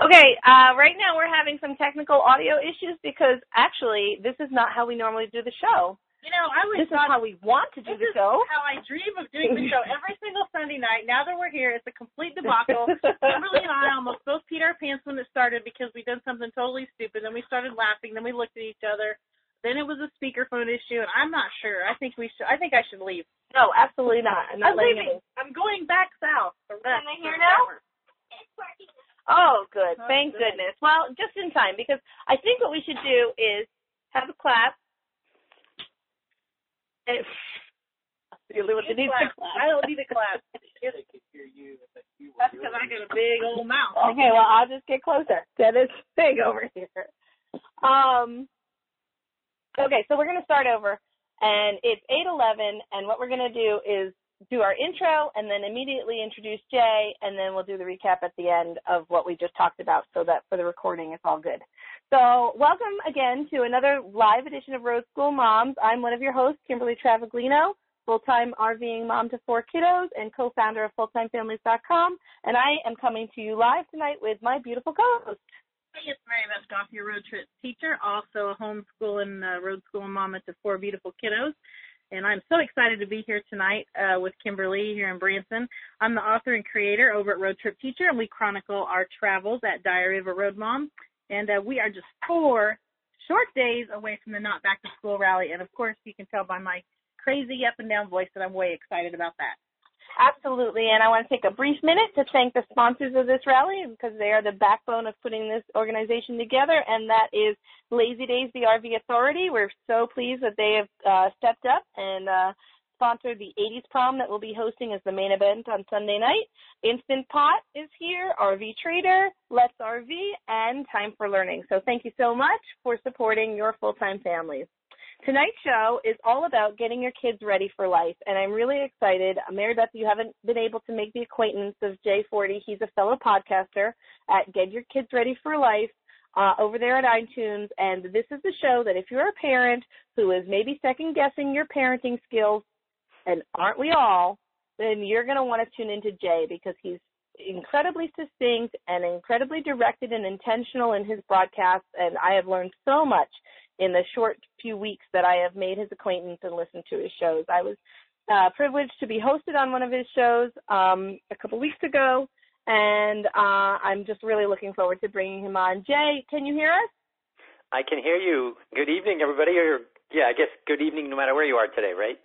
Okay, right now we're having some technical audio issues because actually this is not how we normally do the show. You know, this is how we want to do the show. This is how I dream of doing the show every single Sunday night. Now that we're here, it's a complete debacle. Kimberly and I almost both peed our pants when it started because we did something totally stupid. Then we started laughing. Then we looked at each other. Then it was a speakerphone issue, and I'm not sure. I think I should leave. No, absolutely not. I'm leaving. I'm going back south. Can they hear now? It's working. Oh, good. Thank goodness. Well, just in time, because I think what we should do is have a clap. You need to clap. I don't need a clap. That's because I got a big old mouth. Okay, well, I'll just get closer. That is big over here. Okay, so we're going to start over, and it's 8:11, and what we're going to do is do our intro and then immediately introduce Jay, and then we'll do the recap at the end of what we just talked about so that for the recording it's all good. So welcome again to another live edition of Road School Moms. I'm one of your hosts, Kimberly Travaglino, full-time RVing mom to 4 kiddos and co-founder of FullTimeFamilies.com, and I am coming to you live tonight with my beautiful co-host. Hey, it's Mary Beth Goff, your road trip teacher, also a homeschool and road school mama to 4 beautiful kiddos. And I'm so excited to be here tonight with Kimberly here in Branson. I'm the author and creator over at Road Trip Teacher, and we chronicle our travels at Diary of a Road Mom. And we are just 4 short days away from the Not Back to School rally. And, of course, you can tell by my crazy up-and-down voice that I'm way excited about that. Absolutely, and I want to take a brief minute to thank the sponsors of this rally because they are the backbone of putting this organization together, and that is Lazy Days, the RV Authority. We're so pleased that they have stepped up and sponsored the 80s prom that we'll be hosting as the main event on Sunday night. Instant Pot is here, RV Trader, Let's RV, and Time for Learning. So thank you so much for supporting your full-time families. Tonight's show is all about getting your kids ready for life, and I'm really excited. Mary Beth, you haven't been able to make the acquaintance of Jay Forty. He's a fellow podcaster at Get Your Kids Ready for Life over there at iTunes, and this is the show that if you're a parent who is maybe second-guessing your parenting skills, and aren't we all, then you're going to want to tune into Jay because he's incredibly succinct and incredibly directed and intentional in his broadcasts, and I have learned so much in the short few weeks that I have made his acquaintance and listened to his shows. I was privileged to be hosted on one of his shows a couple weeks ago, and I'm just really looking forward to bringing him on. Jay, can you hear us? I can hear you. Good evening, everybody. Or, yeah, I guess good evening no matter where you are today, right?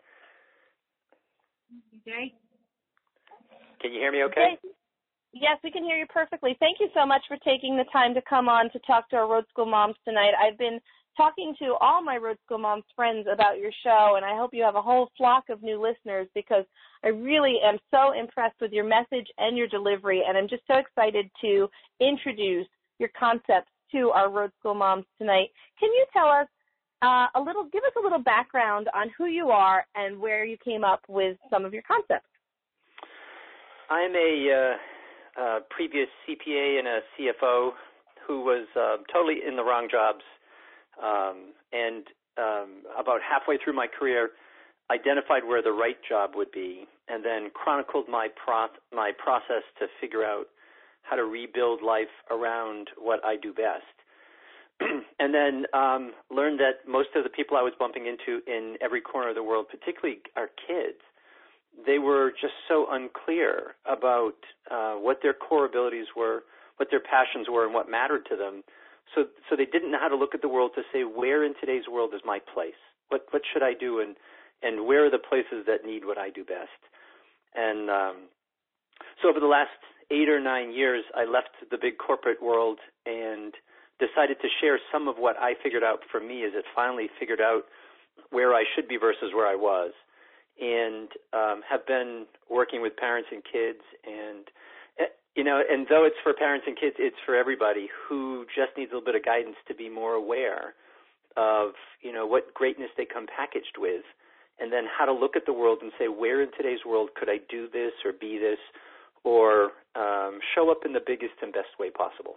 Jay? Can you hear me okay? Jay? Yes, we can hear you perfectly. Thank you so much for taking the time to come on to talk to our Road School Moms tonight. I've been talking to all my Road School Moms friends about your show, and I hope you have a whole flock of new listeners because I really am so impressed with your message and your delivery, and I'm just so excited to introduce your concepts to our Road School Moms tonight. Can you tell us give us a little background on who you are and where you came up with some of your concepts? I'm a previous CPA and a CFO who was totally in the wrong jobs. And about halfway through my career, identified where the right job would be, and then chronicled my process to figure out how to rebuild life around what I do best. And then learned that most of the people I was bumping into in every corner of the world, particularly our kids, they were just so unclear about what their core abilities were, what their passions were, and what mattered to them. So they didn't know how to look at the world to say, where in today's world is my place? What should I do, and where are the places that need what I do best? And so over the last 8 or 9 years, I left the big corporate world and decided to share some of what I figured out for me as it finally figured out where I should be versus where I was, and have been working with parents and kids, and and though it's for parents and kids, it's for everybody who just needs a little bit of guidance to be more aware of, what greatness they come packaged with, and then how to look at the world and say, where in today's world could I do this or be this or show up in the biggest and best way possible.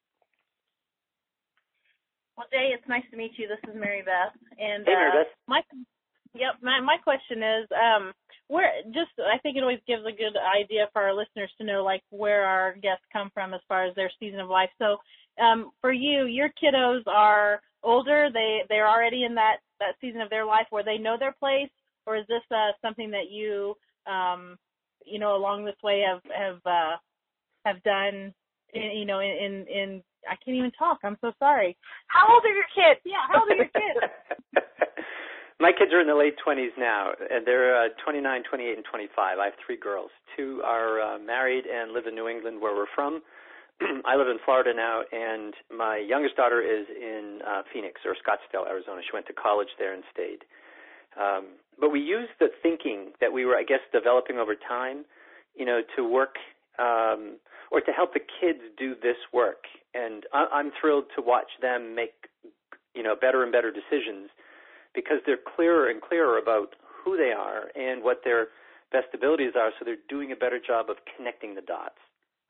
Well, Jay, it's nice to meet you. This is Mary Beth. And hey, Mary Beth. My question is, I think it always gives a good idea for our listeners to know, like, where our guests come from as far as their season of life. So for you, your kiddos are older. They're already in that season of their life where they know their place, or is this something that you, along this way have done, in I can't even talk. I'm so sorry. How old are your kids? Yeah, how old are your kids? My kids are in the late 20s now, and they're 29, 28, and 25. I have 3 girls. 2 are married and live in New England, where we're from. I live in Florida now, and my youngest daughter is in Phoenix or Scottsdale, Arizona. She went to college there and stayed. But we used the thinking that we were, I guess, developing over time, to work or to help the kids do this work. And I'm thrilled to watch them make, better and better decisions, because they're clearer and clearer about who they are and what their best abilities are, so they're doing a better job of connecting the dots.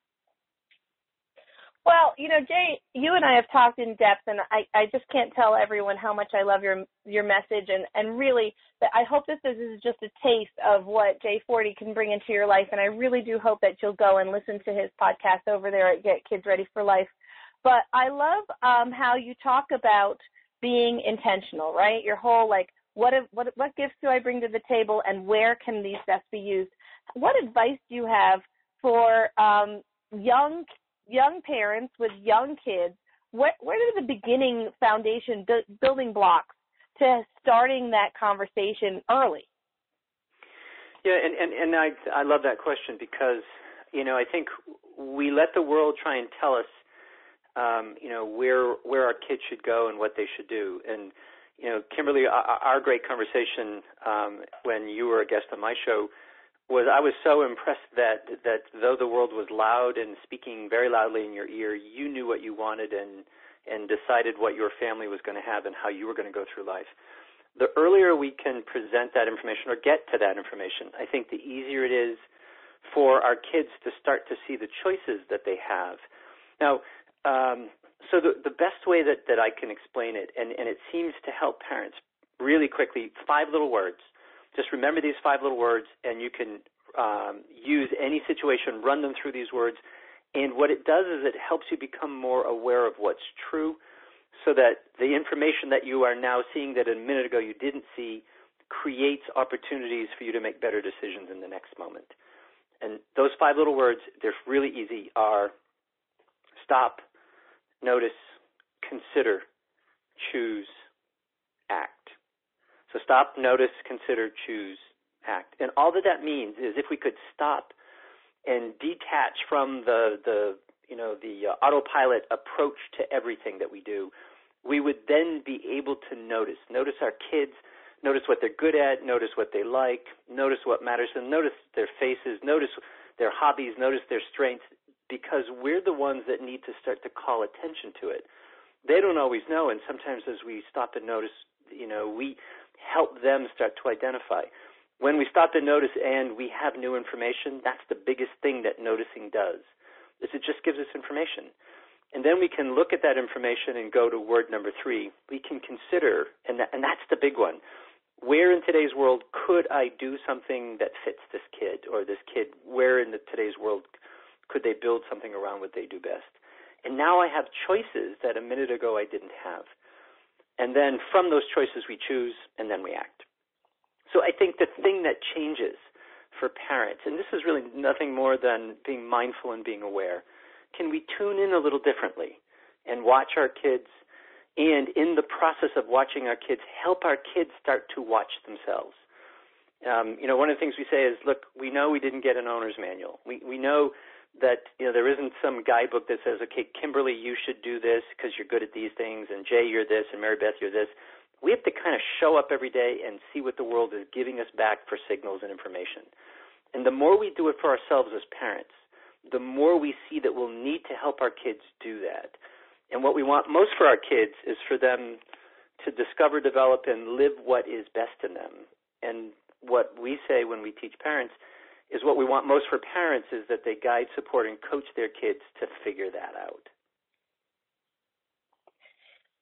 Well, Jay, you and I have talked in depth, and I just can't tell everyone how much I love your message, and really, I hope that this is just a taste of what Jay Forte can bring into your life, and I really do hope that you'll go and listen to his podcast over there at Get Kids Ready for Life. But I love how you talk about being intentional, right? Your whole, like, what gifts do I bring to the table, and where can these best be used? What advice do you have for young parents with young kids? What are the beginning foundation building blocks to starting that conversation early? Yeah, and I love that question, because I think we let the world try and tell us where our kids should go and what they should do. And Kimberly, our great conversation when you were a guest on my show was, I was so impressed that though the world was loud and speaking very loudly in your ear, you knew what you wanted and decided what your family was going to have and how you were going to go through life. The earlier we can present that information or get to that information, I think the easier it is for our kids to start to see the choices that they have. Now, so the best way that I can explain it, and it seems to help parents really quickly, 5 little words. Just remember these 5 little words, and you can use any situation, run them through these words. And what it does is it helps you become more aware of what's true, so that the information that you are now seeing that a minute ago you didn't see creates opportunities for you to make better decisions in the next moment. And those 5 little words, they're really easy, are stop, notice, consider, choose, act. So stop, notice, consider, choose, act. And all that means is, if we could stop and detach from the autopilot approach to everything that we do, we would then be able to notice our kids, notice what they're good at, notice what they like, notice what matters to them, notice their faces, notice their hobbies, notice their strengths, because we're the ones that need to start to call attention to it. They don't always know, and sometimes as we stop and notice, we help them start to identify. When we stop and notice and we have new information, that's the biggest thing that noticing does, is it just gives us information. And then we can look at that information and go to word number 3. We can consider, and that's the big one. Where in today's world could I do something that fits this kid or this kid? Where in today's world could they build something around what they do best? And now I have choices that a minute ago I didn't have. And then from those choices we choose, and then we act. So I think the thing that changes for parents, and this is really nothing more than being mindful and being aware, can we tune in a little differently and watch our kids, and in the process of watching our kids, help our kids start to watch themselves. One of the things we say is, look, we know we didn't get an owner's manual. We know that there isn't some guidebook that says, okay, Kimberly, you should do this because you're good at these things, and Jay, you're this, and Mary Beth, you're this. We have to kind of show up every day and see what the world is giving us back for signals and information. And the more we do it for ourselves as parents, the more we see that we'll need to help our kids do that. And what we want most for our kids is for them to discover, develop, and live what is best in them. And what we say when we teach parents is what we want most for parents is that they guide, support, and coach their kids to figure that out.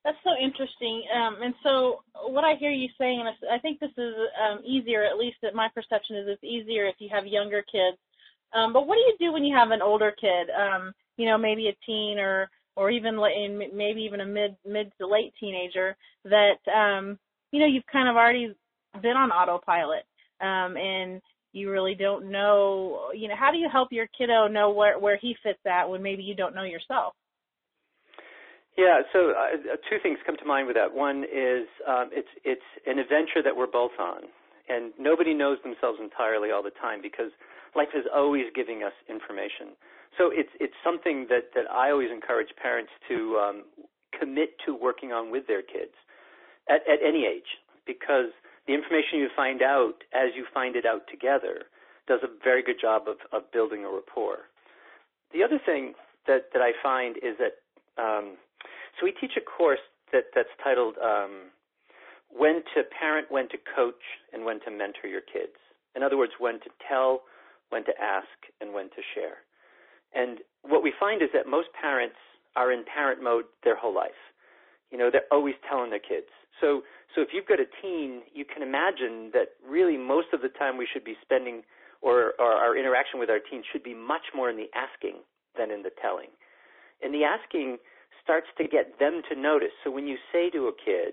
That's so interesting. And so what I hear you saying, and I think this is easier, at least my perception is it's easier if you have younger kids. But what do you do when you have an older kid, maybe a teen or even maybe even a mid to late teenager that, you've kind of already been on autopilot and you really don't know, how do you help your kiddo know where he fits at when maybe you don't know yourself? Yeah, so two things come to mind with that. One is it's an adventure that we're both on, and nobody knows themselves entirely all the time because life is always giving us information. So it's something that I always encourage parents to commit to working on with their kids at any age, because the information you find out as you find it out together does a very good job of building a rapport. The other thing that I find is that so we teach a course that's titled When to Parent, When to Coach, and When to Mentor Your Kids. In other words, when to tell, when to ask, and when to share. And what we find is that most parents are in parent mode their whole life. They're always telling their kids. So if you've got a teen, you can imagine that really most of the time we should be spending or our interaction with our teens should be much more in the asking than in the telling. And the asking starts to get them to notice. So when you say to a kid,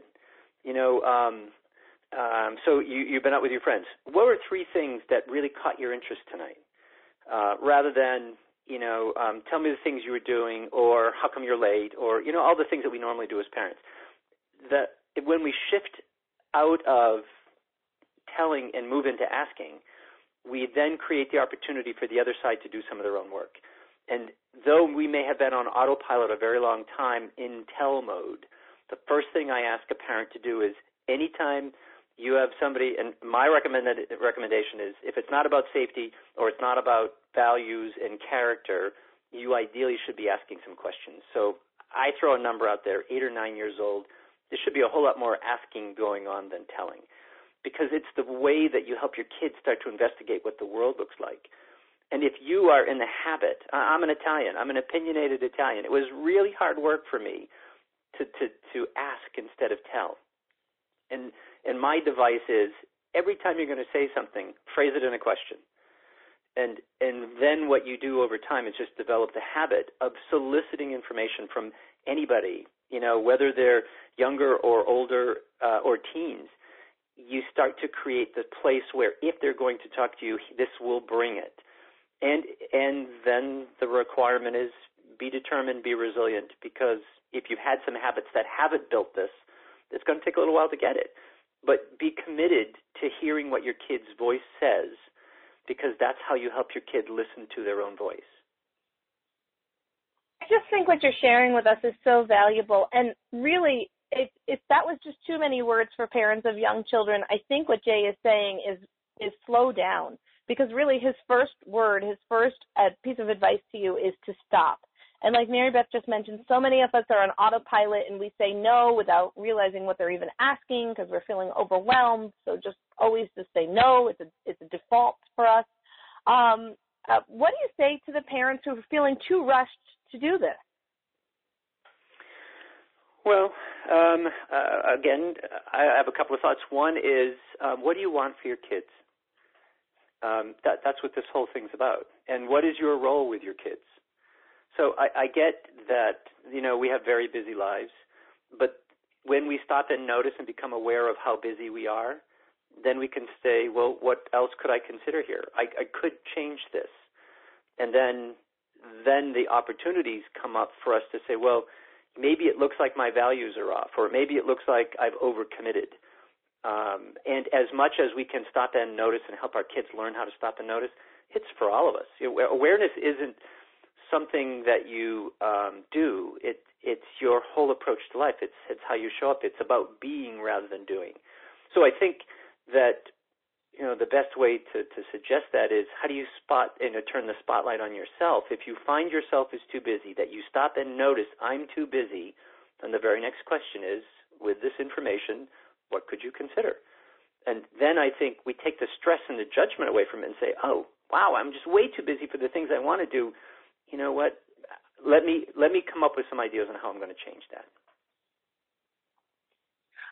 so you've been out with your friends, what were 3 things that really caught your interest tonight? Rather than, tell me the things you were doing or how come you're late or, all the things that we normally do as parents. When we shift out of telling and move into asking, we then create the opportunity for the other side to do some of their own work. And though we may have been on autopilot a very long time in tell mode, the first thing I ask a parent to do is anytime you have somebody, and my recommendation is if it's not about safety or it's not about values and character, you ideally should be asking some questions. So I throw a number out there, 8 or 9 years old. There should be a whole lot more asking going on than telling, because it's the way that you help your kids start to investigate what the world looks like. And if you are in the habit, I'm an Italian, I'm an opinionated Italian. It was really hard work for me to ask instead of tell. And my device is every time you're going to say something, phrase it in a question. And then what you do over time is just develop the habit of soliciting information from anybody, whether they're younger or older or teens. You start to create the place where if they're going to talk to you, this will bring it. And then the requirement is be determined, be resilient, because if you've had some habits that haven't built this, it's going to take a little while to get it. But be committed to hearing what your kid's voice says, because that's how you help your kid listen to their own voice. I just think what you're sharing with us is so valuable. And really, if that was just too many words for parents of young children, I think what Jay is saying is slow down. Because really his first word, his first piece of advice to you is to stop. And like Mary Beth just mentioned, so many of us are on autopilot and we say no without realizing what they're even asking because we're feeling overwhelmed. So just always just say no. It's a default for us. What do you say to the parents who are feeling too rushed to do this? Well, again, I have a couple of thoughts. One is, what do you want for your kids? That's what this whole thing's about. And what is your role with your kids? So I get that, we have very busy lives, but when we stop and notice and become aware of how busy we are, then we can say, well, what else could I consider here? I could change this. And then the opportunities come up for us to say, well, maybe it looks like my values are off, or maybe it looks like I've overcommitted. And as much as we can stop and notice and help our kids learn how to stop and notice, it's for all of us. Awareness isn't something that you do. It's your whole approach to life. It's how you show up. It's about being rather than doing. So I think that the best way to suggest that is, how do you spot and turn the spotlight on yourself? If you find yourself as too busy, that you stop and notice, I'm too busy, then the very next question is, with this information, what could you consider? And then I think we take the stress and the judgment away from it and say, oh, wow, I'm just way too busy for the things I want to do. You know what? Let me come up with some ideas on how I'm going to change that.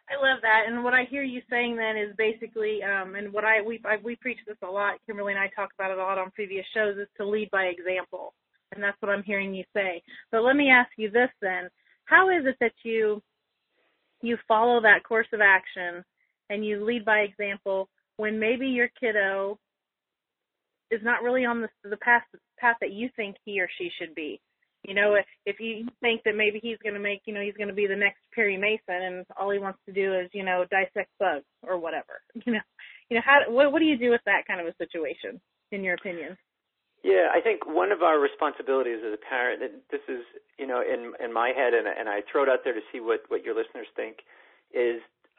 I love that, and what I hear you saying then is basically, and what we preach this a lot. Kimberly and I talk about it a lot on previous shows, is to lead by example, and that's what I'm hearing you say. But let me ask you this then: how is it that you follow that course of action and you lead by example when maybe your kiddo is not really on the path that you think he or she should be? You know, if you think that maybe he's going to make, he's going to be the next Perry Mason, and all he wants to do is, dissect bugs or whatever. What do you do with that kind of a situation, in your opinion? Yeah, I think one of our responsibilities as a parent, and this is, in my head, and I throw it out there to see what your listeners think, is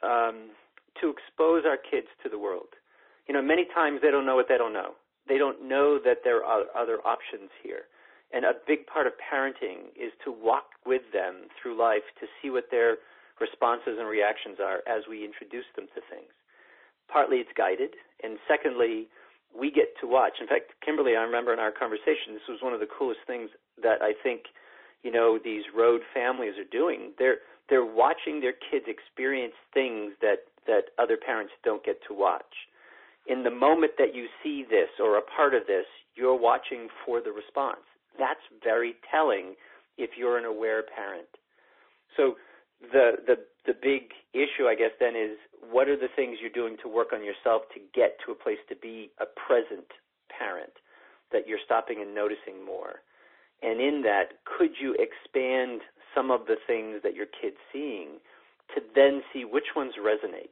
to expose our kids to the world. Many times they don't know what they don't know. They don't know that there are other options here. And a big part of parenting is to walk with them through life to see what their responses and reactions are as we introduce them to things. Partly it's guided, and secondly, we get to watch. In fact, Kimberly, I remember in our conversation, this was one of the coolest things that I think, these road families are doing. They're watching their kids experience things that other parents don't get to watch. In the moment that you see this or a part of this, you're watching for the response. That's very telling if you're an aware parent. So the big issue, I guess, then is what are the things you're doing to work on yourself to get to a place to be a present parent, that you're stopping and noticing more? And in that, could you expand some of the things that your kid's seeing to then see which ones resonate?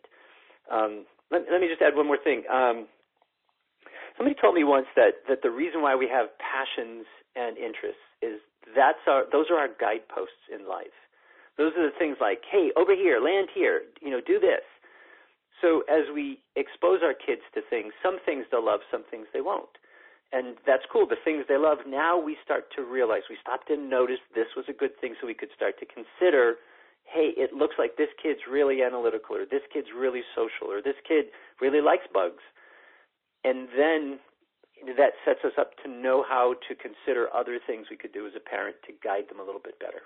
Let me just add one more thing. Somebody told me once that the reason why we have passions and interests is those are our guideposts in life. Those are the things like, hey, over here, land here, do this. So as we expose our kids to things, some things they'll love, some things they won't. And that's cool. The things they love, now we start to realize, we stopped and noticed this was a good thing, so we could start to consider, hey, it looks like this kid's really analytical, or this kid's really social, or this kid really likes bugs. And then that sets us up to know how to consider other things we could do as a parent to guide them a little bit better.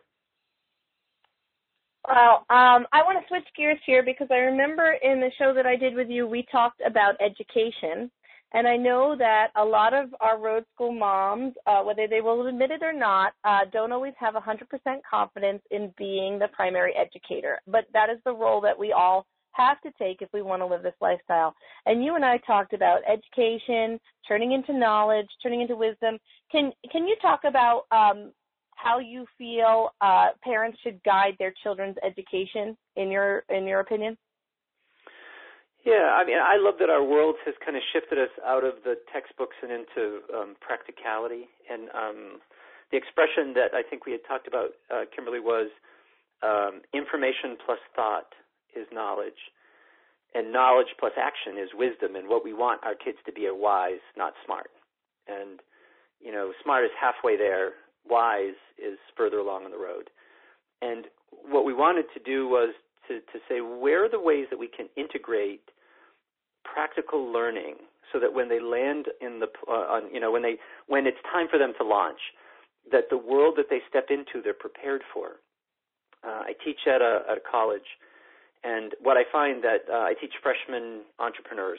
Well, I want to switch gears here because I remember in the show that I did with you, we talked about education. And I know that a lot of our road school moms, whether they will admit it or not, don't always have 100% confidence in being the primary educator. But that is the role that we all have to take if we want to live this lifestyle. And you and I talked about education, turning into knowledge, turning into wisdom. Can you talk about how you feel parents should guide their children's education in your opinion? Yeah, I mean, I love that our world has kind of shifted us out of the textbooks and into practicality. And the expression that I think we had talked about, Kimberly, was information plus thought is knowledge, and knowledge plus action is wisdom. And what we want our kids to be are wise, not smart. And, smart is halfway there. Wise is further along on the road. And what we wanted to do was to say, where are the ways that we can integrate practical learning so that when they land in the, when it's time for them to launch, that the world that they step into, they're prepared for. I teach at a college, and what I find that I teach freshman entrepreneurs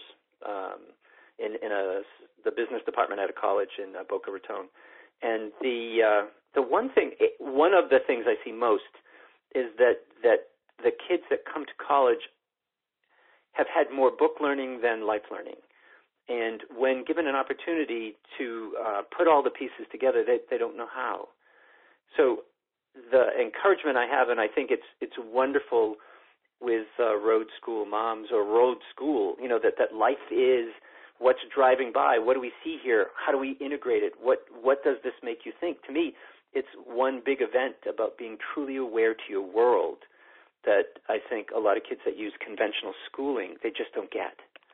in the business department at a college in Boca Raton. And the one of the things I see most is that the kids that come to college have had more book learning than life learning. And when given an opportunity to put all the pieces together, they don't know how. So the encouragement I have, and I think it's wonderful with road school moms or road school, that life is what's driving by. What do we see here? How do we integrate it? What does this make you think? To me, it's one big event about being truly aware to your world that I think a lot of kids that use conventional schooling, they just don't get.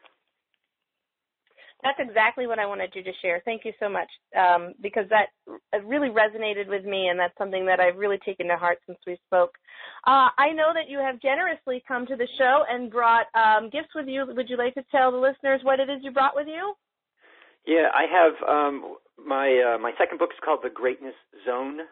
That's exactly what I wanted you to share. Thank you so much, because that really resonated with me, and that's something that I've really taken to heart since we spoke. I know that you have generously come to the show and brought gifts with you. Would you like to tell the listeners what it is you brought with you? Yeah, I have my second book is called The Greatness Zone,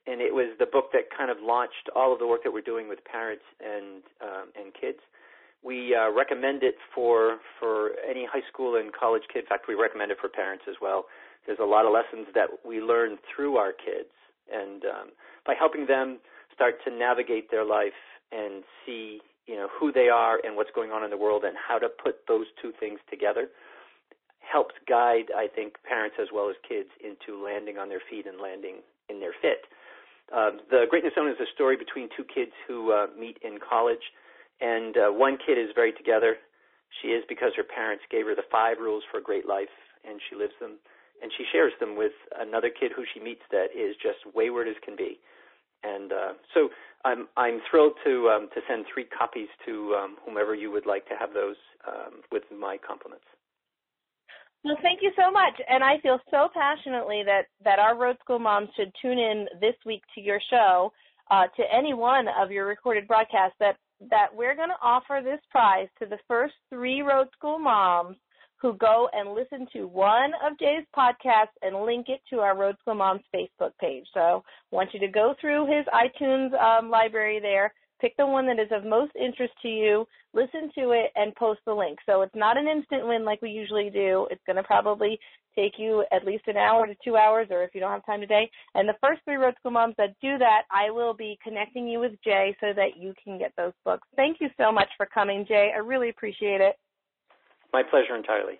and it was the book that kind of launched all of the work that we're doing with parents and kids. We recommend it for any high school and college kid. In fact, we recommend it for parents as well. There's a lot of lessons that we learn through our kids, and by helping them start to navigate their life and see, who they are and what's going on in the world and how to put those two things together, helps guide, I think, parents as well as kids into landing on their feet and landing in their fit. The Greatness Zone is a story between two kids who meet in college, and one kid is very together. She is because her parents gave her the 5 rules for a great life, and she lives them, and she shares them with another kid who she meets that is just wayward as can be. And so I'm thrilled to send 3 copies to whomever you would like to have those with my compliments. Well, thank you so much. And I feel so passionately that our Road School moms should tune in this week to your show, to any one of your recorded broadcasts, that we're going to offer this prize to the first 3 Road School moms who go and listen to one of Jay's podcasts and link it to our Road School Moms Facebook page. So I want you to go through his iTunes library there, pick the one that is of most interest to you, listen to it, and post the link. So it's not an instant win like we usually do. It's going to probably take you at least an hour to 2 hours, or if you don't have time today. And the first 3 Road School moms that do that, I will be connecting you with Jay so that you can get those books. Thank you so much for coming, Jay. I really appreciate it. My pleasure entirely.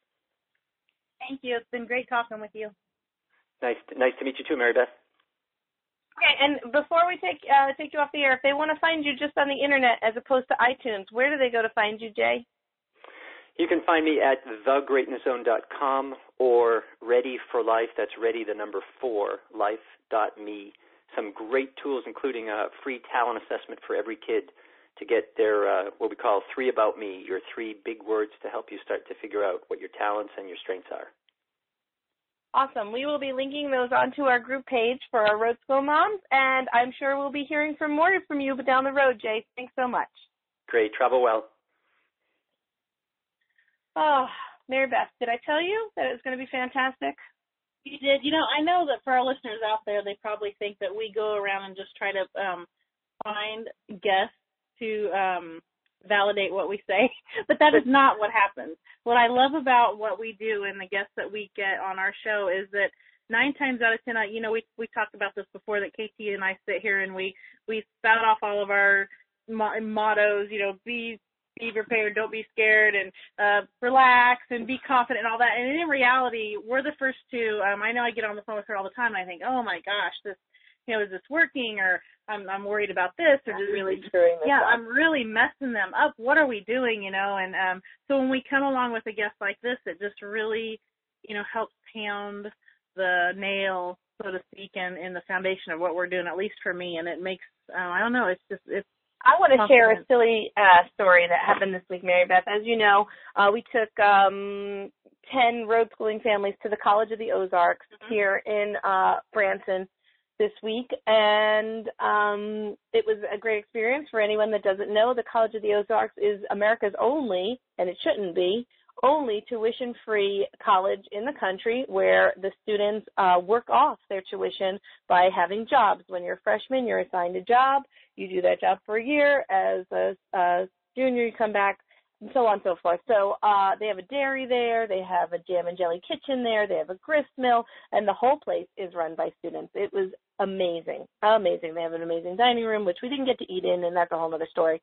Thank you. It's been great talking with you. Nice to meet you too, Mary Beth. Okay, and before we take you off the air, if they want to find you just on the internet as opposed to iTunes, where do they go to find you, Jay? You can find me at thegreatnesszone.com or Ready for Life. That's ready, the number 4, life.me. Some great tools, including a free talent assessment for every kid to get their what we call 3 about me, your 3 big words to help you start to figure out what your talents and your strengths are. Awesome. We will be linking those onto our group page for our Road School moms, and I'm sure we'll be hearing more from you down the road, Jay. Thanks so much. Great. Travel well. Oh, Mary Beth, did I tell you that it was going to be fantastic? You did. I know that for our listeners out there, they probably think that we go around and just try to find guests to validate what we say, but that is not what happens. What I love about what we do and the guests that we get on our show is that 9 times out of 10, we talked about this before, that KT and I sit here and we spout off all of our mottos, be prepared, don't be scared, and relax and be confident and all that. And in reality, we're the first to, I know I get on the phone with her all the time and I think, oh my gosh, this, is this working, or I'm worried about this, or I'm really screwing this up. I'm really messing them up. What are we doing, And so when we come along with a guest like this, it just really, helps pound the nail, so to speak, in the foundation of what we're doing, at least for me. And it makes, I don't know, it's I want to share a silly story that happened this week, Mary Beth. As you know, we took 10 road schooling families to the College of the Ozarks here in Branson this week, and it was a great experience. For anyone that doesn't know, the College of the Ozarks is America's only, and it shouldn't be, only tuition-free college in the country where the students work off their tuition by having jobs. When you're a freshman, you're assigned a job. You do that job for a year. As a junior, you come back, and so on and so forth. So they have a dairy there. They have a jam and jelly kitchen there. They have a grist mill, and the whole place is run by students. It was amazing, amazing. They have an amazing dining room, which we didn't get to eat in, and that's a whole other story.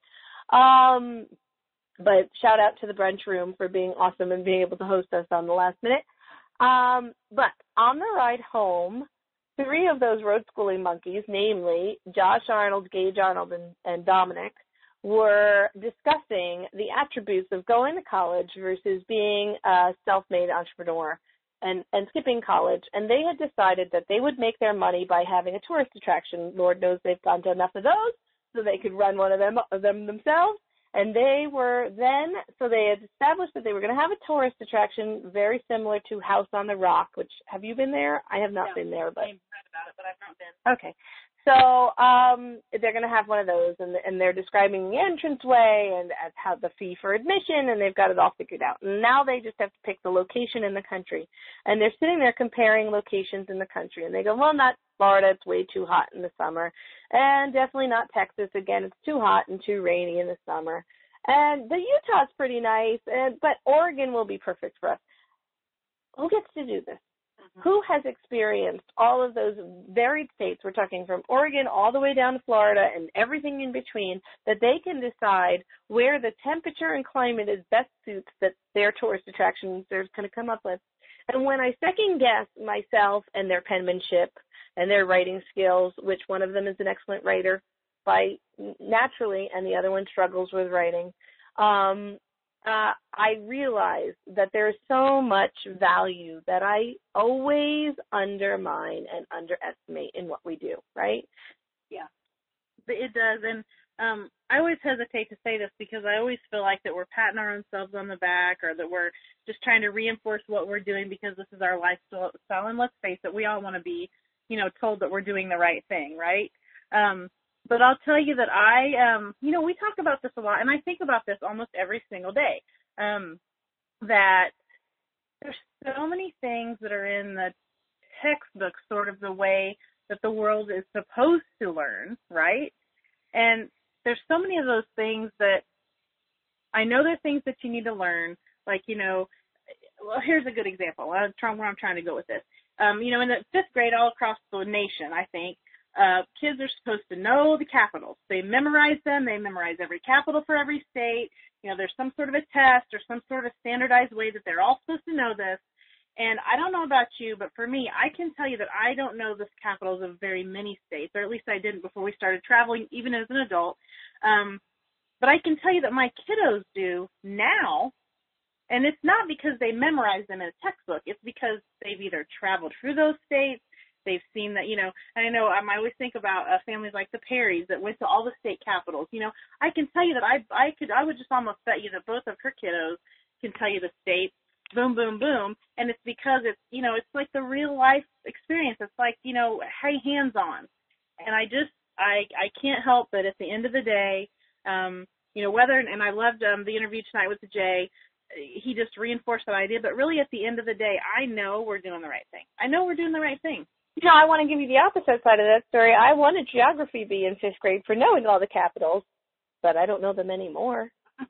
But shout out to the brunch room for being awesome and being able to host us on the last minute. But on the ride home, 3 of those road schooling monkeys, namely Josh Arnold, Gage Arnold, and Dominic, were discussing the attributes of going to college versus being a self-made entrepreneur and skipping college. And they had decided that they would make their money by having a tourist attraction. Lord knows they've gone to enough of those so they could run one of them themselves. And they had established that they were going to have a tourist attraction very similar to House on the Rock, which, have you been there? I have not been there, but I've read about it, but I've not been. Okay. So they're going to have one of those, and they're describing the entranceway and how the fee for admission, and they've got it all figured out. And now they just have to pick the location in the country. And they're sitting there comparing locations in the country. And they go, well, not Florida, it's way too hot in the summer. And definitely not Texas. Again, it's too hot and too rainy in the summer. And the Utah's pretty nice, but Oregon will be perfect for us. Who gets to do this? Who has experienced all of those varied states, we're talking from Oregon all the way down to Florida and everything in between, that they can decide where the temperature and climate is best suits that their tourist attractions they're going to come up with? And when I second guess myself and their penmanship and their writing skills, which one of them is an excellent writer by naturally and the other one struggles with writing, I realize that there's so much value that I always undermine and underestimate in what we do, right? Yeah, it does. And I always hesitate to say this because I always feel like that we're patting our own selves on the back or that we're just trying to reinforce what we're doing because this is our lifestyle. And let's face it, we all want to be, told that we're doing the right thing, right? But I'll tell you that we talk about this a lot, and I think about this almost every single day, that there's so many things that are in the textbook, sort of the way that the world is supposed to learn, right? And there's so many of those things that I know they're things that you need to learn, like, well, here's a good example where I'm trying to go with this. In the 5th grade all across the nation, I think, kids are supposed to know the capitals. They memorize them. They memorize every capital for every state. There's some sort of a test or some sort of standardized way that they're all supposed to know this. And I don't know about you, but for me, I can tell you that I don't know the capitals of very many states, or at least I didn't before we started traveling, even as an adult. But I can tell you that my kiddos do now, and it's not because they memorize them in a textbook. It's because they've either traveled through those states, they've seen that, and I know I always think about families like the Perrys that went to all the state capitals. I can tell you that I would just almost bet you that both of her kiddos can tell you the states, boom, boom, boom, and it's because it's, it's like the real life experience. It's like, hey, hands on. And I can't help but at the end of the day, whether, and I loved the interview tonight with Jay, he just reinforced that idea, but really at the end of the day, I know we're doing the right thing. I know we're doing the right thing. I want to give you the opposite side of that story. I won a geography bee in 5th grade for knowing all the capitals, but I don't know them anymore.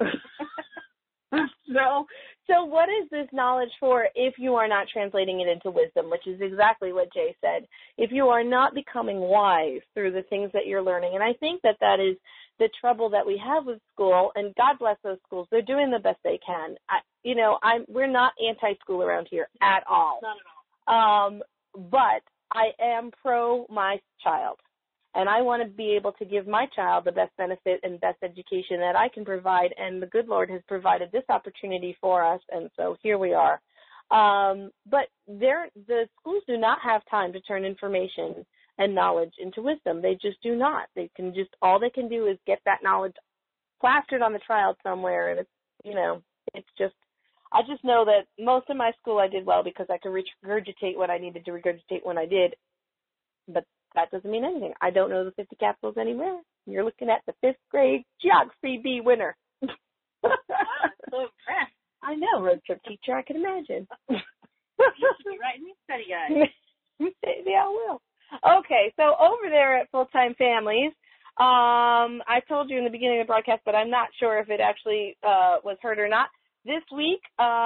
So what is this knowledge for if you are not translating it into wisdom, which is exactly what Jay said, if you are not becoming wise through the things that you're learning? And I think that is the trouble that we have with school, and God bless those schools. They're doing the best they can. We're not anti-school around here at all. Not at all. But I am pro my child, and I want to be able to give my child the best benefit and best education that I can provide, and the good Lord has provided this opportunity for us, and so here we are. But the schools do not have time to turn information and knowledge into wisdom. They just do not. All they can do is get that knowledge plastered on the child somewhere, and it's I just know that most of my school I did well because I could regurgitate what I needed to regurgitate when I did, but that doesn't mean anything. I don't know the 50 capitals anymore. You're looking at the 5th grade geography bee winner. Wow, so impressed. I know, road trip teacher, I can imagine. You should be writing me study guide. Yeah, I will. Okay, so over there at Full-Time Families, I told you in the beginning of the broadcast, but I'm not sure if it actually was heard or not. This week,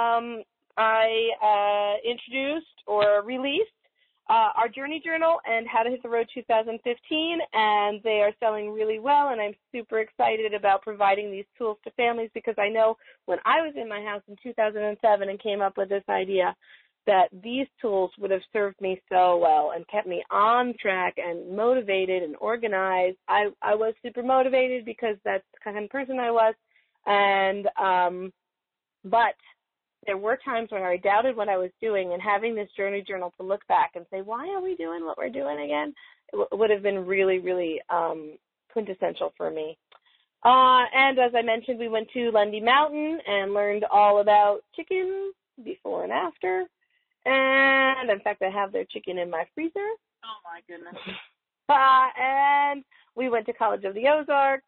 I introduced or released our Journey Journal and How to Hit the Road 2015, and they are selling really well, and I'm super excited about providing these tools to families because I know when I was in my house in 2007 and came up with this idea that these tools would have served me so well and kept me on track and motivated and organized. I was super motivated because that's the kind of person I was, and but there were times when I doubted what I was doing, and having this Journey Journal to look back and say, why are we doing what we're doing again, would have been really, really quintessential for me. And as I mentioned, we went to Lundy Mountain and learned all about chicken before and after. And, in fact, I have their chicken in my freezer. Oh, my goodness. And we went to College of the Ozarks,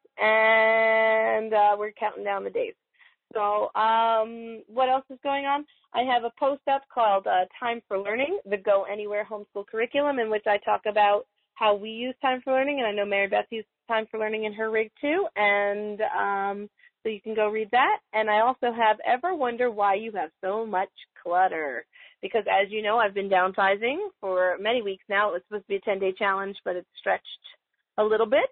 and we're counting down the days. So what else is going on? I have a post up called Time for Learning, the Go Anywhere Homeschool Curriculum, in which I talk about how we use Time for Learning, and I know Mary Beth uses Time for Learning in her rig too, and so you can go read that. And I also have Ever Wonder Why You Have So Much Clutter? Because as you know, I've been downsizing for many weeks now. It was supposed to be a 10-day challenge, but it's stretched a little bit,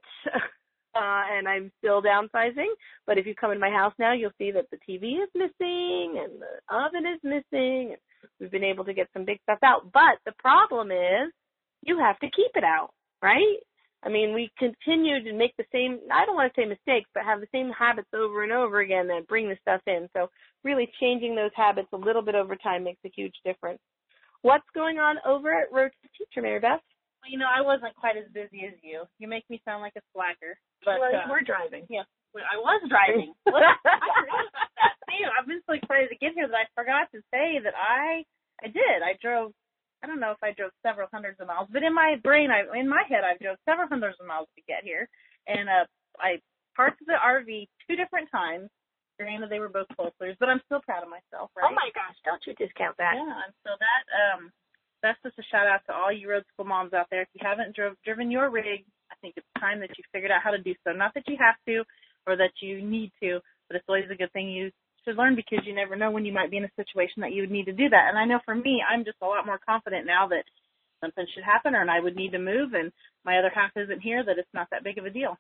and I'm still downsizing. But if you come in my house now, you'll see that the TV is missing and the oven is missing. And we've been able to get some big stuff out. But the problem is you have to keep it out, right? I mean, we continue to make the same, I don't want to say mistakes, but have the same habits over and over again that bring the stuff in. So really changing those habits a little bit over time makes a huge difference. What's going on over at Road to Teacher, Mary Beth? Well, you know, I wasn't quite as busy as you. You make me sound like a slacker. But we're driving. Yeah, I was driving. I forgot about that. See, I've been so excited to get here that I forgot to say that I did. I drove. I don't know if I drove several hundreds of miles, but in my brain, in my head, I drove several hundreds of miles to get here. And I parked the RV 2 different times. Granted, they were both Polsters, but I'm still proud of myself, right? Oh, my gosh, don't you discount that. Yeah, and so that's just a shout-out to all you road school moms out there. If you haven't driven your rig, I think it's time that you figured out how to do so. Not that you have to or that you need to, but it's always a good thing you should learn, because you never know when you might be in a situation that you would need to do that. And I know for me, I'm just a lot more confident now that something should happen or and I would need to move and my other half isn't here, that it's not that big of a deal.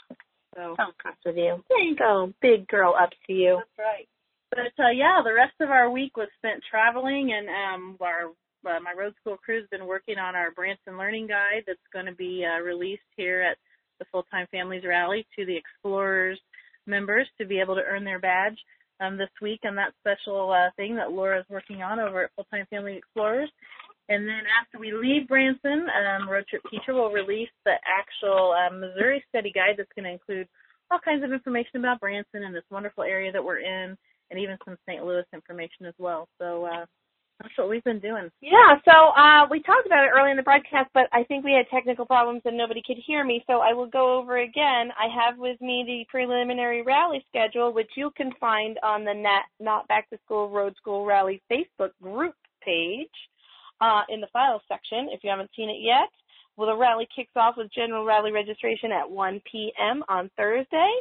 So impressed with you. There you go. Big girl up to you. That's right. But yeah, the rest of our week was spent traveling, and my road school crew's been working on our Branson Learning Guide that's going to be released here at the Full-Time Families Rally to the Explorers members to be able to earn their badge this week, and that special thing that Laura's working on over at Full-Time Family Explorers. And then after we leave Branson, Road Trip Teacher will release the actual Missouri study guide that's going to include all kinds of information about Branson and this wonderful area that we're in, and even some St. Louis information as well. So that's what we've been doing. Yeah, so we talked about it early in the broadcast, but I think we had technical problems and nobody could hear me, so I will go over again. I have with me the preliminary rally schedule, which you can find on the Not Back to School Road School Rally Facebook group page in the files section, if you haven't seen it yet. Well, the rally kicks off with general rally registration at 1 p.m. on Thursday.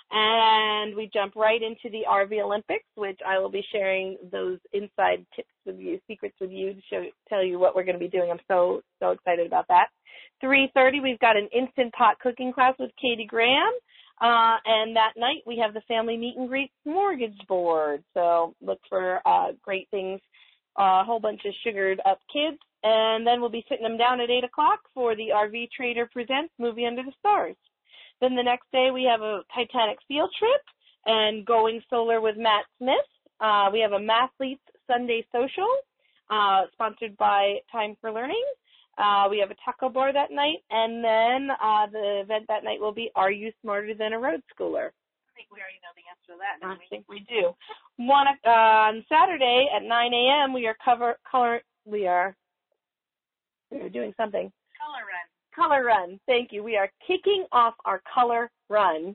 And we jump right into the RV Olympics, which I will be sharing those inside tips with you, secrets with you to tell you what we're going to be doing. I'm so excited about that. 3:30, we've got an Instant Pot cooking class with Katie Graham. And that night we have the family meet and greet mortgage board. So look for great things, a whole bunch of sugared up kids. And then we'll be sitting them down at 8 o'clock for the RV Trader Presents Movie Under the Stars. Then the next day we have a Titanic field trip and Going Solar with Matt Smith. We have a Mathletes Sunday social sponsored by Time for Learning. We have a taco bar that night, and then the event that night will be Are You Smarter Than a Road Schooler? I think we already know the answer to that, don't we? I think we do. On Saturday at 9 a.m. we are doing something. Color Run. Thank you. We are kicking off our Color Run.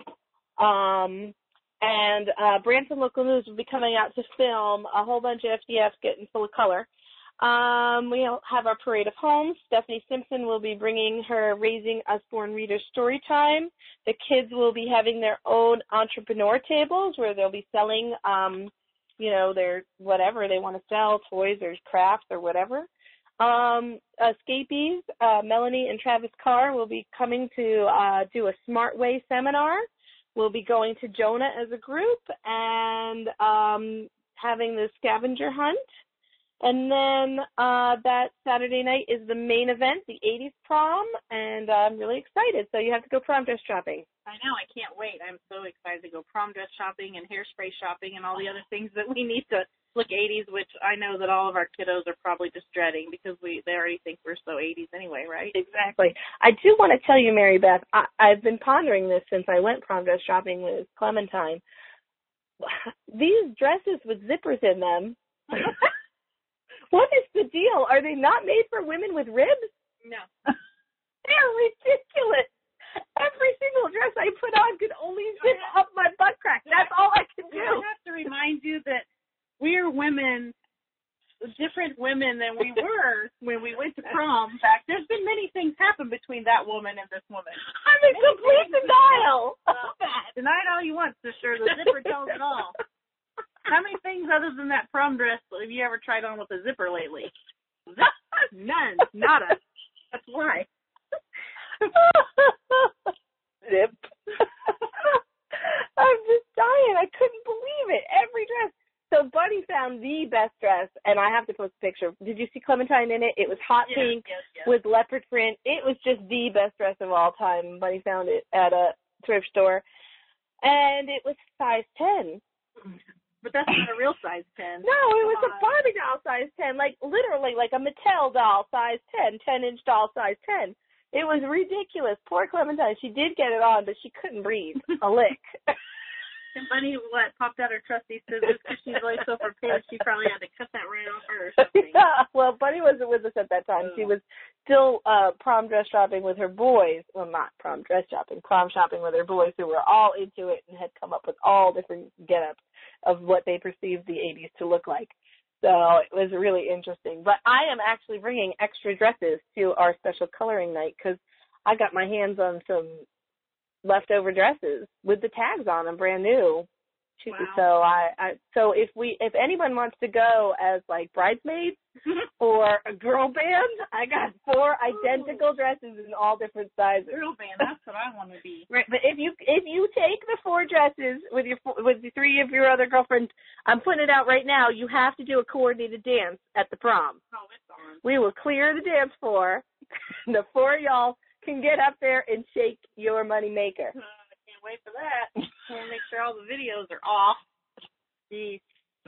And Branson Local News will be coming out to film a whole bunch of FDFs getting full of color. We'll have our Parade of Homes. Stephanie Simpson will be bringing her Raising Usborne Readers story time. The kids will be having their own entrepreneur tables where they'll be selling, their whatever they want to sell, toys or crafts or whatever. Escapees, Melanie and Travis Carr will be coming to do a Smart Way seminar. We'll be going to Jonah as a group and having the scavenger hunt. And then that Saturday night is the main event, the 80s prom, and I'm really excited. So you have to go prom dress shopping. I know. I can't wait. I'm so excited to go prom dress shopping and hairspray shopping and all the other things that we need to look 80s, which I know that all of our kiddos are probably just dreading because they already think we're so 80s anyway, right? Exactly. I do want to tell you, Mary Beth, I've been pondering this since I went prom dress shopping with Clementine. These dresses with zippers in them, what is the deal? Are they not made for women with ribs? No. They're ridiculous. Every single dress I put on could only zip up my butt crack. That's all I can do. I have to remind you that we're women, different women than we were when we went to prom. In fact, there's been many things happen between that woman and this woman. I'm in complete denial. Deny it all you want, sister. The zipper tells it all. How many things other than that prom dress have you ever tried on with a zipper lately? None. Nada. That's why. Zip. I'm just dying. I couldn't believe it. Every dress. So Buddy found the best dress, and I have to post a picture. Did you see Clementine in it? It was hot pink with leopard print. It was just the best dress of all time. Buddy found it at a thrift store, and it was size 10. But that's not a real size 10. No, it was a Barbie doll size 10, like literally like a Mattel doll size 10, 10-inch doll size 10. It was ridiculous. Poor Clementine. She did get it on, but she couldn't breathe a lick. And Bunny, popped out her trusty scissors because she's really so prepared. She probably had to cut that right off her or something. Yeah, well, Bunny wasn't with us at that time. She was still prom dress shopping with her boys. Well, not prom dress shopping, prom shopping with her boys who were all into it and had come up with all different get-ups of what they perceived the 80s to look like. So it was really interesting. But I am actually bringing extra dresses to our special coloring night because I got my hands on some leftover dresses with the tags on them, brand new. Wow. So if anyone wants to go as like bridesmaids or a girl band, I got 4 identical dresses in all different sizes. Girl band, that's what I want to be. Right, but if you take the 4 dresses with the 3 of your other girlfriends, I'm putting it out right now. You have to do a coordinated dance at the prom. Oh, it's on. We will clear the dance floor. The 4 of y'all can get up there and shake your money maker. I can't wait for that. I want to make sure all the videos are off. Jeez.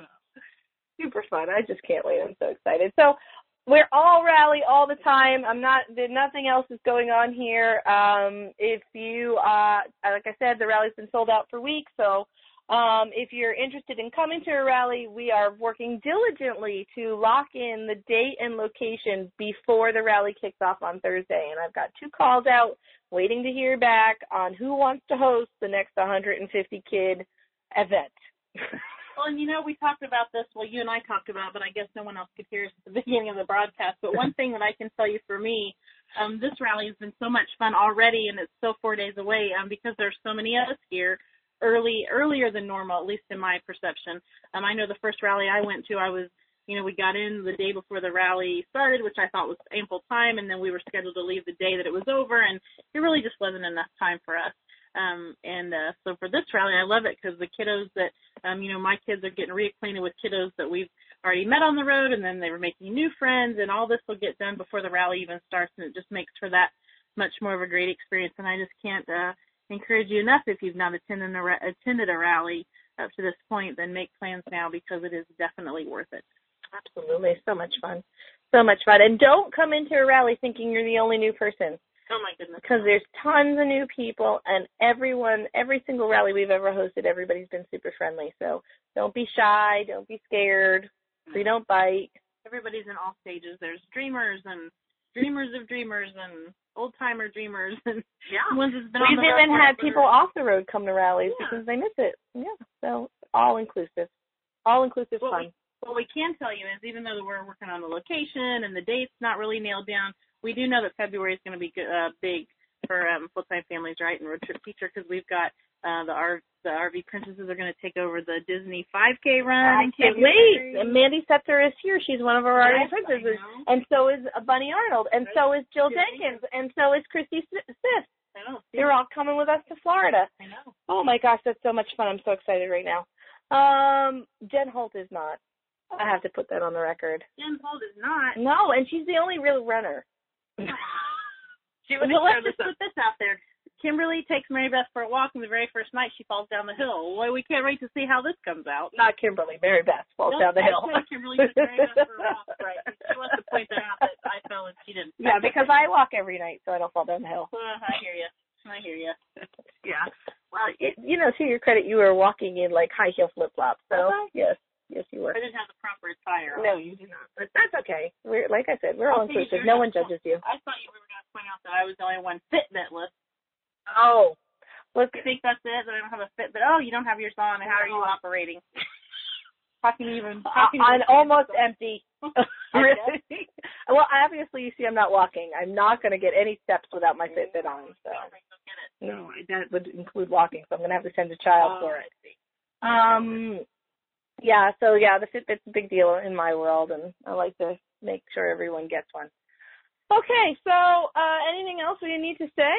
Super fun. I just can't wait. I'm so excited. So we're all rally all the time. Nothing else is going on here. If you, like I said, the rally's been sold out for weeks. So if you're interested in coming to a rally, we are working diligently to lock in the date and location before the rally kicks off on Thursday. And I've got 2 calls out waiting to hear back on who wants to host the next 150-kid event. Well, and we talked about this. Well, you and I talked about it, but I guess no one else could hear us at the beginning of the broadcast. But one thing that I can tell you for me, this rally has been so much fun already, and it's so 4 days away because there's so many of us here earlier than normal, at least in my perception. I know the first rally I went to, we got in the day before the rally started, which I thought was ample time, and then we were scheduled to leave the day that it was over, and it really just wasn't enough time for us. So for this rally, I love it because the kiddos that, my kids are getting reacquainted with kiddos that we've already met on the road, and then they were making new friends, and all this will get done before the rally even starts, and it just makes for that much more of a great experience. And I just can't encourage you enough, if you've not attended a rally up to this point, then make plans now because it is definitely worth it. Absolutely. So much fun. So much fun. And don't come into a rally thinking you're the only new person. Oh, my goodness. Because there's tons of new people, and every single rally we've ever hosted, everybody's been super friendly. So don't be shy. Don't be scared. We don't bite. Everybody's in all stages. There's dreamers and dreamers of dreamers and old-timer dreamers. And ones that's been on the road. We've even had people off the road come to rallies because they miss it. Yeah. So all-inclusive. All-inclusive fun. What we can tell you is, even though we're working on the location and the date's not really nailed down, we do know that February is going to be big for full-time families, right, and Road Trip Teacher, because we've got the RV Princesses are going to take over the Disney 5K run. I can't wait. And Mandy Setzer is here. She's one of our RV Princesses. And so is Bunny Arnold. And so is Jill Jenkins. And so is Christy Smith. I know. They're all coming with us to Florida. I know. Oh, my gosh, that's so much fun. I'm so excited right now. Jen Holt is not. I have to put that on the record. Jen Holt is not. No, and she's the only real runner. Let's just put this out there. Kimberly takes Mary Beth for a walk, and the very first night she falls down the hill. Well, we can't wait to see how this comes out. Not Kimberly. Mary Beth falls down the hill. Kimberly took Mary Beth for a walk, right? She wants to point that out that I fell and she didn't. Yeah, because I walk every night, so I don't fall down the hill. I hear you. Yeah. Well, to your credit, you were walking in like high heel flip flops. So yes, you were. I didn't have the proper attire. No, you did not. But that's okay. Like I said, we're all inclusive. No one judges you. I thought you were going to point out that I was the only one Fitbitless. Oh, look. I think that's it. That I don't have a Fitbit. Oh, you don't have yours on. And how are you operating? I'm almost empty. Really? Well, obviously, you see, I'm not walking. I'm not going to get any steps without my Fitbit on. So no, that would include walking. So I'm going to have to send a child for it. Yeah. So yeah, the Fitbit's a big deal in my world, and I like to make sure everyone gets one. Okay. So anything else we need to say?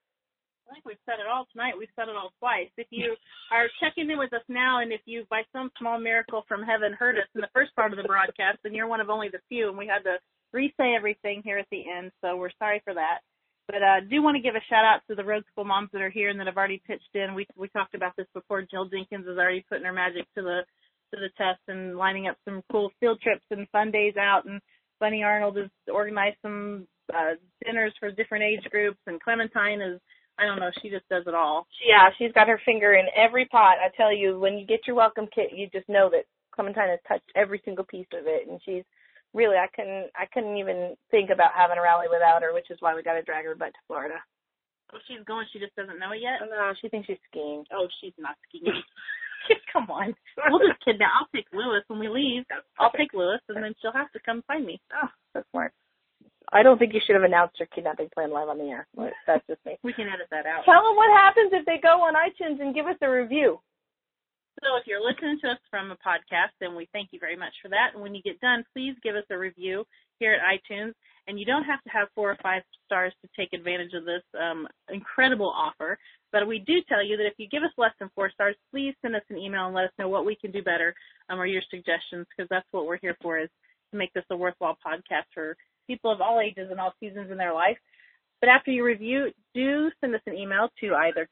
I think we've said it all tonight. We've said it all twice. If you are checking in with us now, and if you, by some small miracle from heaven, heard us in the first part of the broadcast, then you're one of only the few, and we had to re-say everything here at the end, so we're sorry for that. But I do want to give a shout-out to the Road School moms that are here and that have already pitched in. We talked about this before. Jill Jenkins is already putting her magic to the test and lining up some cool field trips and fun days out, and Bunny Arnold has organized some dinners for different age groups, and Clementine is, I don't know, she just does it all. Yeah, she's got her finger in every pot. I tell you, when you get your welcome kit, you just know that Clementine has touched every single piece of it, and she's really, I couldn't even think about having a rally without her, which is why we got to drag her butt to Florida. Oh, she's going, she just doesn't know it yet? No, she thinks she's skiing. Oh, she's not skiing. Come on. We'll just kidnap. I'll take Lewis when we leave. I'll take Lewis, and then she'll have to come find me. Oh, that's smart. I don't think you should have announced your kidnapping plan live on the air. That's just me. We can edit that out. Tell them what happens if they go on iTunes and give us a review. So if you're listening to us from a podcast, then we thank you very much for that. And when you get done, please give us a review here at iTunes. And you don't have to have 4 or 5 stars to take advantage of this incredible offer. But we do tell you that if you give us less than 4 stars, please send us an email and let us know what we can do better or your suggestions, because that's what we're here for, is to make this a worthwhile podcast for people of all ages and all seasons in their life. But after you review, do send us an email to either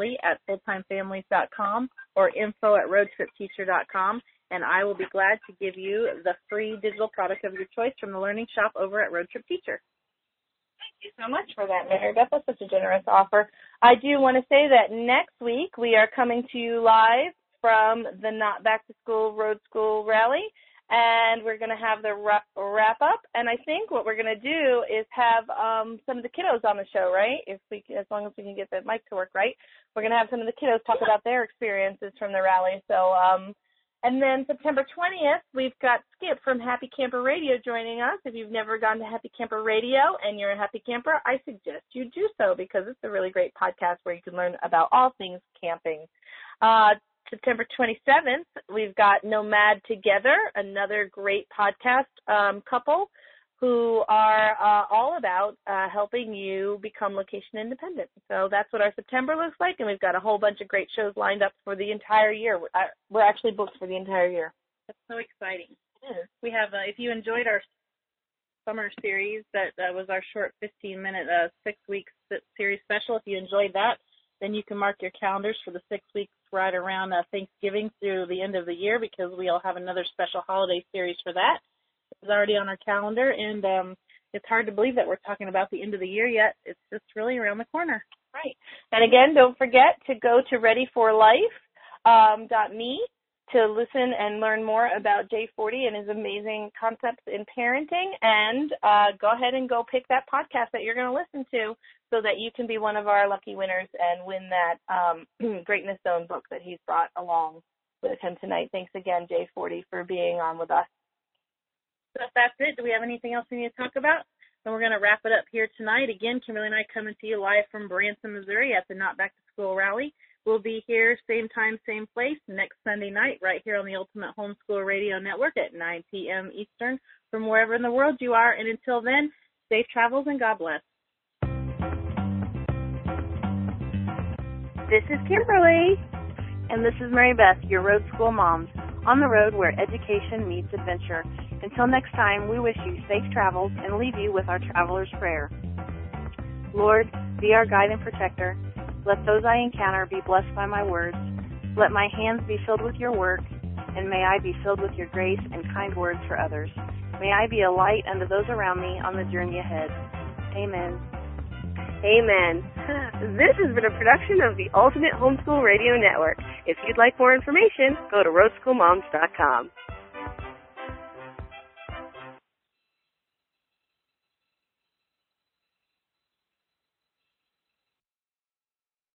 Kimberly@fulltimefamilies.com or info@roadtripteacher.com, and I will be glad to give you the free digital product of your choice from the Learning Shop over at Road Trip Teacher. Thank you so much for that, Mary Beth. That's such a generous offer. I do want to say that next week we are coming to you live from the Not Back to School Road School Rally, and we're going to have the wrap up. And I think what we're going to do is have some of the kiddos on the show, right? As long as we can get the mic to work right, we're going to have some of the kiddos talk about their experiences from the rally. So, and then September 20th, we've got Skip from Happy Camper Radio joining us. If you've never gone to Happy Camper Radio and you're a happy camper, I suggest you do so, because it's a really great podcast where you can learn about all things camping. September 27th, we've got Nomad Together, another great podcast couple who are all about helping you become location independent. So that's what our September looks like, and we've got a whole bunch of great shows lined up for the entire year. We're actually booked for the entire year. That's so exciting. We have, if you enjoyed our summer series, that was our short 15-minute 6-week series special. If you enjoyed that, then you can mark your calendars for the 6 weeks right around Thanksgiving through the end of the year, because we'll have another special holiday series for that. It's already on our calendar, and it's hard to believe that we're talking about the end of the year yet. It's just really around the corner. Right. And again, don't forget to go to readyforlife.me to listen and learn more about J40 and his amazing concepts in parenting, and go ahead and go pick that podcast that you're going to listen to so that you can be one of our lucky winners and win that Greatness Zone book that he's brought along with him tonight. Thanks again, J40, for being on with us. So if that's it, do we have anything else we need to talk about? Then we're going to wrap it up here tonight. Again, Kimberly and I coming to you live from Branson, Missouri at the Not Back to School Rally. We'll be here same time, same place next Sunday night right here on the Ultimate Homeschool Radio Network at 9 p.m. Eastern from wherever in the world you are. And until then, safe travels and God bless. This is Kimberly. And this is Mary Beth, your Road School moms, on the road where education meets adventure. Until next time, we wish you safe travels and leave you with our traveler's prayer. Lord, be our guide and protector. Let those I encounter be blessed by my words. Let my hands be filled with your work, and may I be filled with your grace and kind words for others. May I be a light unto those around me on the journey ahead. Amen. Amen. This has been a production of the Ultimate Homeschool Radio Network. If you'd like more information, go to roadschoolmoms.com.